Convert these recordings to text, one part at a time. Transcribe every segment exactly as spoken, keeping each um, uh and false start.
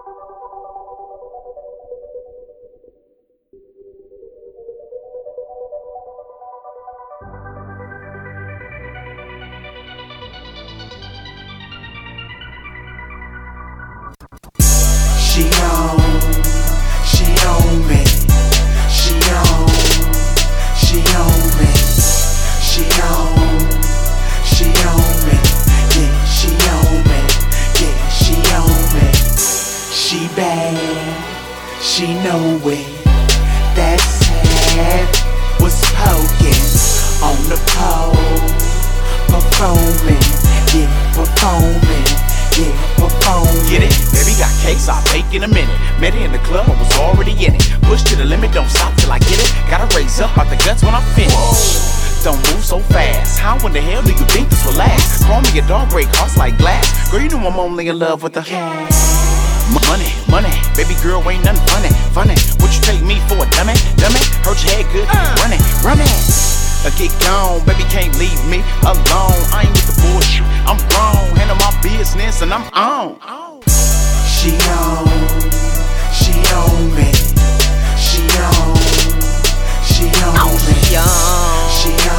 She on, she on me. She on, she on me. She on, she on me. Yeah, she on me. Yeah, she on me. She bad, she know it. That sad was poking on the pole, performing, yeah, performing, yeah, performing. Get it? Baby got cakes, I'll bake in a minute. Met her in the club, I was already in it. Push to the limit, don't stop till I get it. Gotta raise up out the guts when I finish. Whoa. Don't move so fast. How in the hell do you think this will last? Call me a dog, break hearts like glass. Girl, you know I'm only in love with the cash. Money, money, baby girl ain't nothing funny, funny. What you take me for a dummy, dummy? Hurt your head good, run it, run it. Uh, get gone, baby can't leave me alone. I ain't with the bullshit, I'm grown. Handle my business and I'm on. She on, she on me. She on, she on me. She on,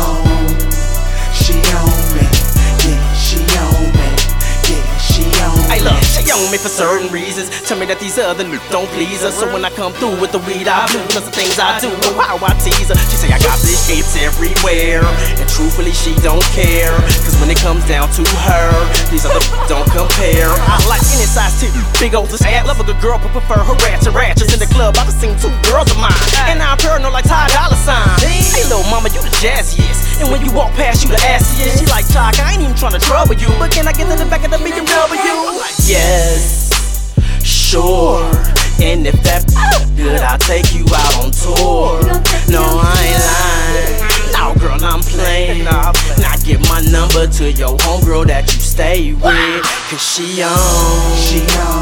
she on me. Yeah, she on me. Yeah, she on me. Hey look, she on me for certain reasons. Tell me that these other niggas don't please her. So when I come through with the weed I do, cause the things I do, oh how I tease her. She say I got these hits everywhere, and truthfully she don't care. Cause when it comes down to her, these other don't compare. I like any size titty, big old ass. Love a good girl but prefer her ratchet ratchets. In the club I done seen two girls of mine, and I'm paranoid like Ty Dolla Sign. Hey little mama, you the jazziest, and when you walk past you the assiest. She like Chalk, I ain't even tryna trouble you, but can I get in the back of the B M W? Like, yes, sure. And if that good, I'll take you out on tour. No, I ain't lying. No, girl, I'm playing. Now give my number to your homegirl that you stay with, cause she on, she on.